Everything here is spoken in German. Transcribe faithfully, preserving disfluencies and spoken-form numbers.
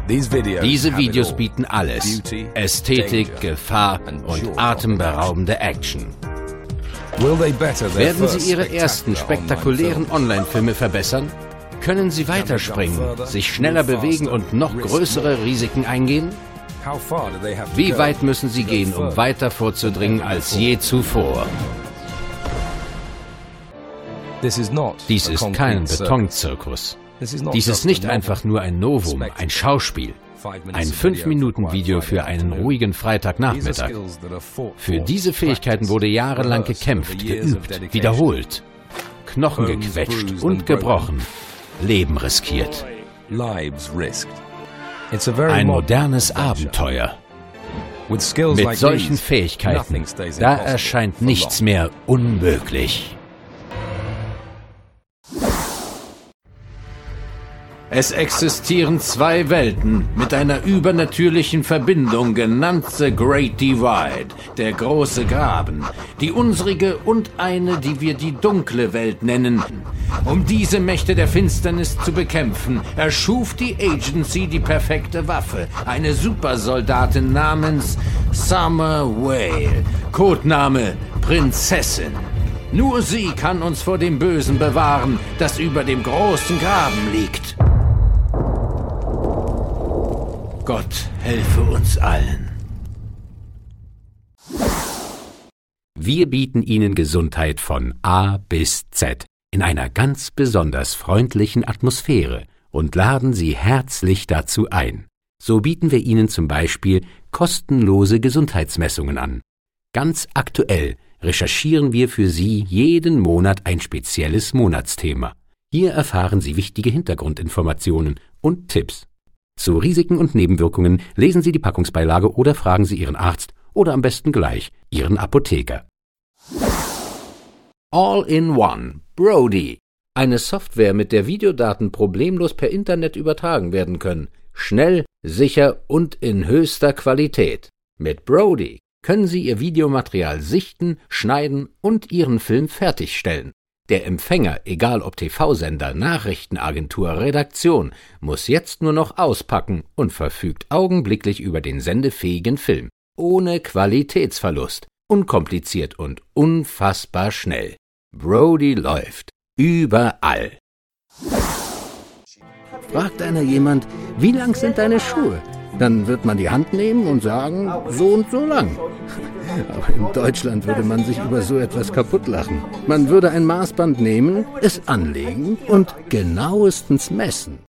Diese Videos bieten alles: Ästhetik, Gefahr und atemberaubende Action. Werden Sie Ihre ersten spektakulären Online-Filme verbessern? Können Sie weiterspringen, sich schneller bewegen und noch größere Risiken eingehen? Wie weit müssen Sie gehen, um weiter vorzudringen als je zuvor? Dies ist kein Betonzirkus. Dies ist nicht einfach nur ein Novum, ein Schauspiel. Ein fünf Minuten Video für einen ruhigen Freitagnachmittag. Für diese Fähigkeiten wurde jahrelang gekämpft, geübt, wiederholt. Knochen gequetscht und gebrochen. Leben riskiert. Ein modernes Abenteuer. Mit solchen Fähigkeiten, da erscheint nichts mehr unmöglich. Es existieren zwei Welten mit einer übernatürlichen Verbindung, genannt The Great Divide, der große Graben, die unsrige und eine, die wir die dunkle Welt nennen. Um diese Mächte der Finsternis zu bekämpfen, erschuf die Agency die perfekte Waffe, eine Supersoldatin namens Summer Whale, Codename Prinzessin. Nur sie kann uns vor dem Bösen bewahren, das über dem großen Graben liegt. Gott helfe uns allen. Wir bieten Ihnen Gesundheit von A bis Z in einer ganz besonders freundlichen Atmosphäre und laden Sie herzlich dazu ein. So bieten wir Ihnen zum Beispiel kostenlose Gesundheitsmessungen an. Ganz aktuell recherchieren wir für Sie jeden Monat ein spezielles Monatsthema. Hier erfahren Sie wichtige Hintergrundinformationen und Tipps. Zu Risiken und Nebenwirkungen lesen Sie die Packungsbeilage oder fragen Sie Ihren Arzt oder am besten gleich Ihren Apotheker. All-in-One Brody. Eine Software, mit der Videodaten problemlos per Internet übertragen werden können. Schnell, sicher und in höchster Qualität. Mit Brody können Sie Ihr Videomaterial sichten, schneiden und Ihren Film fertigstellen. Der Empfänger, egal ob T V-Sender, Nachrichtenagentur, Redaktion, muss jetzt nur noch auspacken und verfügt augenblicklich über den sendefähigen Film. Ohne Qualitätsverlust, unkompliziert und unfassbar schnell. Brody läuft überall. Fragt einer jemand, wie lang sind deine Schuhe? Dann wird man die Hand nehmen und sagen, so und so lang. Aber in Deutschland würde man sich über so etwas kaputtlachen. Man würde ein Maßband nehmen, es anlegen und genauestens messen.